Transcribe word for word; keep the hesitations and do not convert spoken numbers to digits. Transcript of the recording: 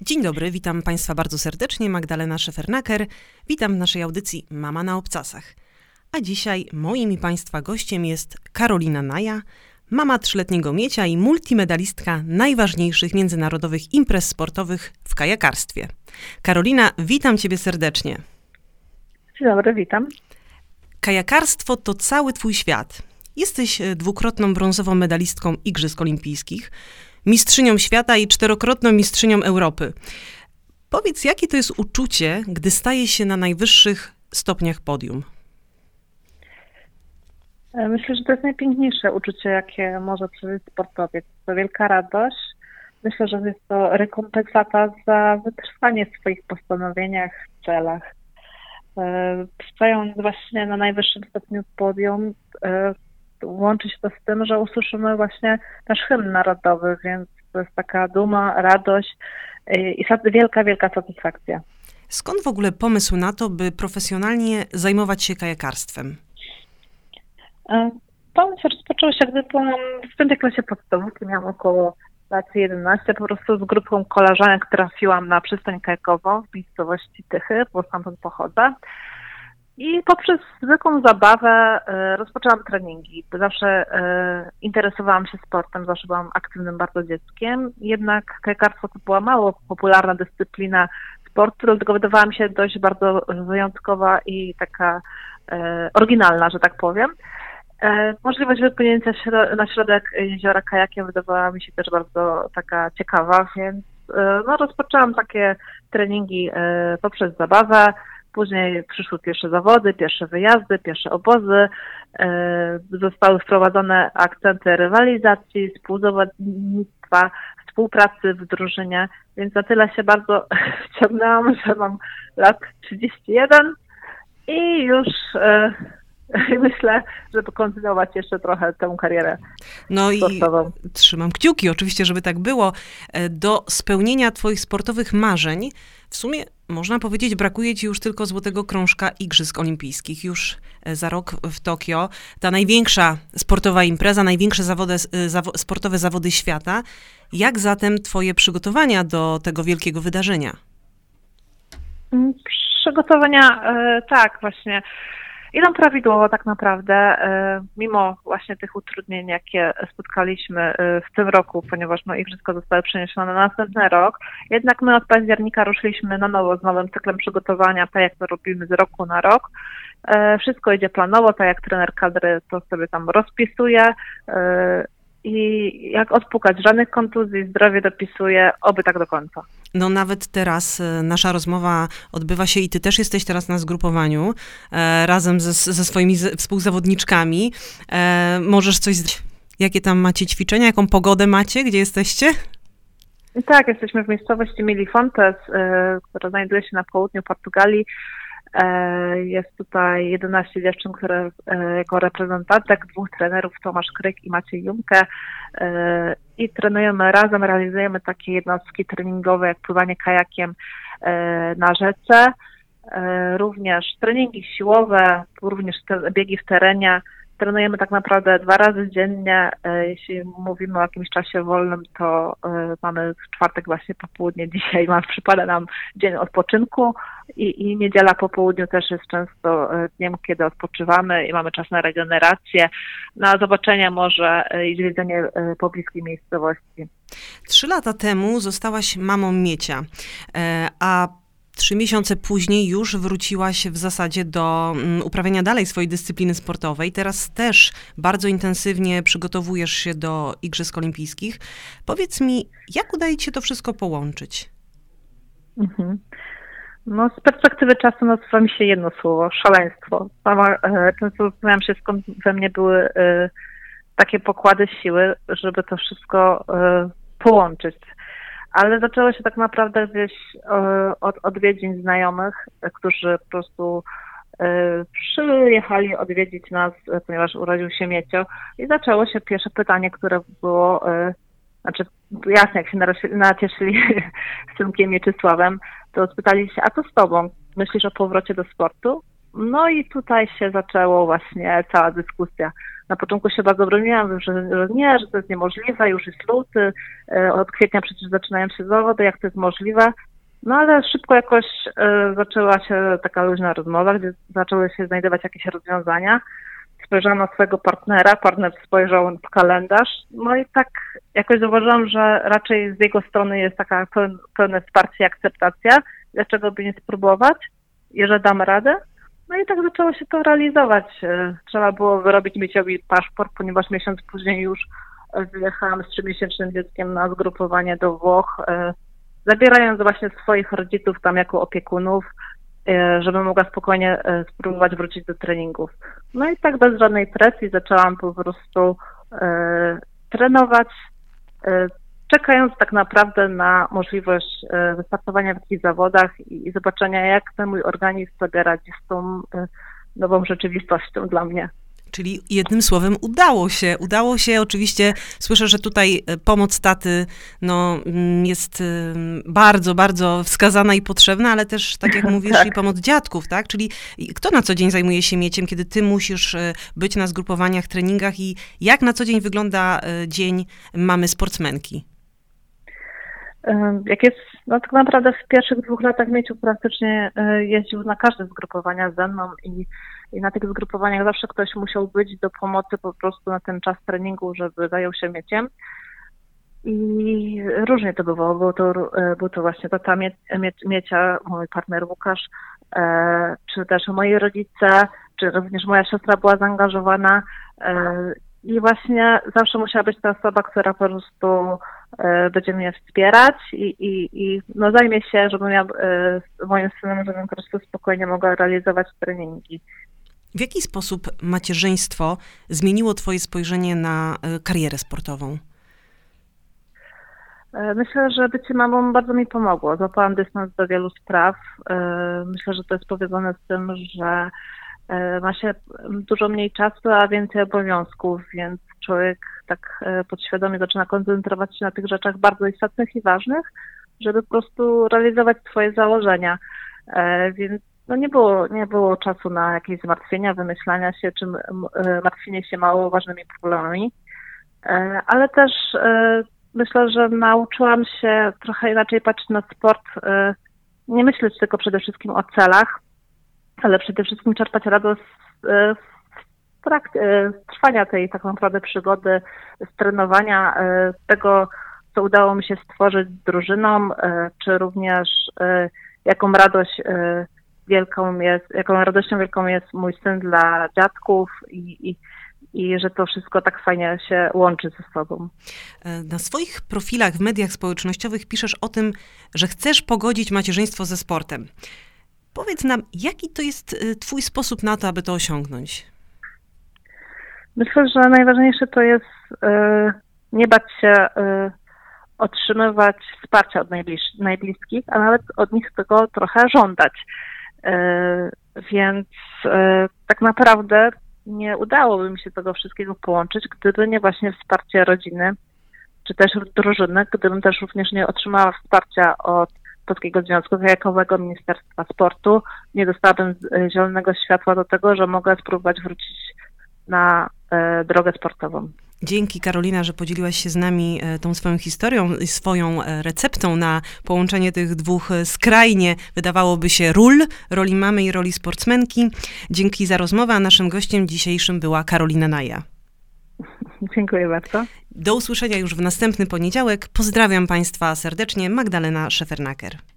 Dzień dobry, witam Państwa bardzo serdecznie, Magdalena Szefernaker. Witam w naszej audycji Mama na obcasach. A dzisiaj moim i Państwa gościem jest Karolina Naja, mama trzyletniego Miecia i multimedalistka najważniejszych międzynarodowych imprez sportowych w kajakarstwie. Karolina, witam Ciebie serdecznie. Dzień dobry, witam. Kajakarstwo to cały Twój świat. Jesteś dwukrotną brązową medalistką Igrzysk Olimpijskich, mistrzynią świata i czterokrotną mistrzynią Europy. Powiedz, jakie to jest uczucie, gdy staje się na najwyższych stopniach podium? Myślę, że to jest najpiękniejsze uczucie, jakie może przeżyć sportowiec. To wielka radość. Myślę, że jest to rekompensata za wytrwanie w swoich postanowieniach, celach. Stając właśnie na najwyższym stopniu podium, łączy się to z tym, że usłyszymy właśnie nasz hymn narodowy, więc to jest taka duma, radość i wielka, wielka satysfakcja. Skąd w ogóle pomysł na to, by profesjonalnie zajmować się kajakarstwem? Pomysł rozpoczął się, gdy byłam w piątej klasie podstawówki, miałam około lat jedenaście, po prostu z grupą koleżanek trafiłam na przystań kajakową w miejscowości Tychy, bo stamtąd pochodzę. I poprzez zwykłą zabawę y, rozpoczęłam treningi. Zawsze y, interesowałam się sportem, zawsze byłam aktywnym bardzo dzieckiem. Jednak kajakarstwo to była mało popularna dyscyplina sportu, dlatego wydawała mi się dość bardzo wyjątkowa i taka y, oryginalna, że tak powiem. Y, możliwość wypłynięcia śro- na środek jeziora kajakiem wydawała mi się też bardzo taka ciekawa, więc y, no, rozpoczęłam takie treningi y, poprzez zabawę. Później przyszły pierwsze zawody, pierwsze wyjazdy, pierwsze obozy. Zostały wprowadzone akcenty rywalizacji, współzawodnictwa, współpracy w drużynie, więc na tyle się bardzo wciągnęłam, że mam lat trzydzieści jeden i już myślę, żeby kontynuować jeszcze trochę tę karierę no sportową. I trzymam kciuki oczywiście, żeby tak było. Do spełnienia Twoich sportowych marzeń w sumie można powiedzieć, brakuje Ci już tylko złotego krążka Igrzysk Olimpijskich. Już za rok w Tokio ta największa sportowa impreza, największe zawody, zawo- sportowe zawody świata. Jak zatem Twoje przygotowania do tego wielkiego wydarzenia? Przygotowania, tak właśnie. Idą prawidłowo tak naprawdę, mimo właśnie tych utrudnień, jakie spotkaliśmy w tym roku, ponieważ no, igrzyska zostały przeniesione na następny rok. Jednak my od października ruszyliśmy na nowo z nowym cyklem przygotowania, tak jak to robimy z roku na rok. Wszystko idzie planowo, tak jak trener kadry to sobie tam rozpisuje. I jak odpukać, żadnych kontuzji, zdrowie dopisuje, oby tak do końca. No nawet teraz nasza rozmowa odbywa się i ty też jesteś teraz na zgrupowaniu e, razem ze, ze swoimi z, współzawodniczkami. E, możesz coś, jakie tam macie ćwiczenia, jaką pogodę macie, gdzie jesteście? Tak, jesteśmy w miejscowości Milifontes, e, która znajduje się na południu Portugalii. Jest tutaj jedenaście dziewczyn, które jako reprezentantek, dwóch trenerów, Tomasz Kryk i Maciej Jumkę, i trenujemy razem, realizujemy takie jednostki treningowe jak pływanie kajakiem na rzece, również treningi siłowe, również te biegi w terenie. Trenujemy tak naprawdę dwa razy dziennie. Jeśli mówimy o jakimś czasie wolnym, to mamy w czwartek właśnie popołudnie. Dzisiaj ma, przypada nam dzień odpoczynku i, i niedziela po południu też jest często dniem, kiedy odpoczywamy i mamy czas na regenerację, na zobaczenie może i zwiedzenie pobliskiej miejscowości. Trzy lata temu zostałaś mamą Miecia, a Trzy miesiące później już wróciłaś w zasadzie do uprawiania dalej swojej dyscypliny sportowej. Teraz też bardzo intensywnie przygotowujesz się do Igrzysk Olimpijskich. Powiedz mi, jak udaje ci się to wszystko połączyć? Mhm. No, z perspektywy czasu nasuwa mi się jedno słowo, szaleństwo. Sama e, często zastanawiam się, skąd we mnie były e, takie pokłady siły, żeby to wszystko e, połączyć. Ale zaczęło się tak naprawdę gdzieś od odwiedzin znajomych, którzy po prostu przyjechali odwiedzić nas, ponieważ urodził się Miecio. I zaczęło się pierwsze pytanie, które było, znaczy jasne, jak się nacieszyli z synkiem Mieczysławem, to spytali się, a co z tobą? Myślisz o powrocie do sportu? No i tutaj się zaczęło właśnie cała dyskusja. Na początku się bardzo broniłam, że, że nie, że to jest niemożliwe, już jest luty, od kwietnia przecież zaczynają się zawody, jak to jest możliwe. No ale szybko jakoś y, zaczęła się taka luźna rozmowa, gdzie zaczęły się znajdować jakieś rozwiązania. Spojrzałam na swojego partnera, partner spojrzał w kalendarz, no i tak jakoś zauważyłam, że raczej z jego strony jest taka pełne, pełne wsparcie i akceptacja, dlaczego by nie spróbować i że dam radę. No i tak zaczęło się to realizować. Trzeba było wyrobić Miciowi paszport, ponieważ miesiąc później już wyjechałam z trzymiesięcznym dzieckiem na zgrupowanie do Włoch, zabierając właśnie swoich rodziców tam jako opiekunów, żeby mogła spokojnie spróbować wrócić do treningów. No i tak bez żadnej presji zaczęłam po prostu e, trenować, e, czekając tak naprawdę na możliwość e, wystartowania w jakichś zawodach i, i zobaczenia, jak ten mój organizm sobie radzi z tą e, nową rzeczywistością dla mnie. Czyli jednym słowem udało się. Udało się. Oczywiście słyszę, że tutaj pomoc taty no, jest bardzo, bardzo wskazana i potrzebna, ale też, tak jak mówisz, tak. i pomoc dziadków, tak? Czyli kto na co dzień zajmuje się mieciem, kiedy ty musisz być na zgrupowaniach, treningach i jak na co dzień wygląda dzień mamy sportsmenki? Jak jest, no tak naprawdę w pierwszych dwóch latach Mieciu praktycznie jeździł na każde zgrupowania ze mną i I na tych zgrupowaniach zawsze ktoś musiał być do pomocy po prostu na ten czas treningu, żeby zajął się mieciem. I różnie to bywało. Był to, był to właśnie tata mie, mie, Miecia, mój partner Łukasz, e, czy też moi rodzice, czy również moja siostra była zaangażowana. E, I właśnie zawsze musiała być ta osoba, która po prostu e, będzie mnie wspierać i, i, i no zajmie się, żebym ja e, z moim synem, żebym po prostu spokojnie mogła realizować treningi. W jaki sposób macierzyństwo zmieniło twoje spojrzenie na karierę sportową? Myślę, że bycie mamą bardzo mi pomogło. Złapałam dystans do wielu spraw. Myślę, że to jest powiązane z tym, że ma się dużo mniej czasu, a więcej obowiązków, więc człowiek tak podświadomie zaczyna koncentrować się na tych rzeczach bardzo istotnych i ważnych, żeby po prostu realizować swoje założenia. Więc no nie było, nie było czasu na jakieś zmartwienia, wymyślania się, czy martwienie się mało ważnymi problemami, ale też myślę, że nauczyłam się trochę inaczej patrzeć na sport, nie myśleć tylko przede wszystkim o celach, ale przede wszystkim czerpać radość z, z, traktu, z trwania tej tak naprawdę przygody, z trenowania, z tego, co udało mi się stworzyć z drużyną, czy również jaką radość wielką jest, jaką radością wielką jest mój syn dla dziadków i, i, i że to wszystko tak fajnie się łączy ze sobą. Na swoich profilach w mediach społecznościowych piszesz o tym, że chcesz pogodzić macierzyństwo ze sportem. Powiedz nam, jaki to jest twój sposób na to, aby to osiągnąć? Myślę, że najważniejsze to jest y, nie bać się y, otrzymywać wsparcia od najbliż- najbliskich, a nawet od nich tego trochę żądać. Więc tak naprawdę nie udałoby mi się tego wszystkiego połączyć, gdyby nie właśnie wsparcie rodziny, czy też drużyny, gdybym też również nie otrzymała wsparcia od Polskiego Związku Kajakowego, Ministerstwa Sportu, nie dostałabym zielonego światła do tego, że mogę spróbować wrócić na drogę sportową. Dzięki, Karolina, że podzieliłaś się z nami tą swoją historią i swoją receptą na połączenie tych dwóch skrajnie, wydawałoby się, ról, roli mamy i roli sportsmenki. Dzięki za rozmowę, a naszym gościem dzisiejszym była Karolina Naja. Dziękuję bardzo. Do usłyszenia już w następny poniedziałek. Pozdrawiam Państwa serdecznie. Magdalena Szefernaker.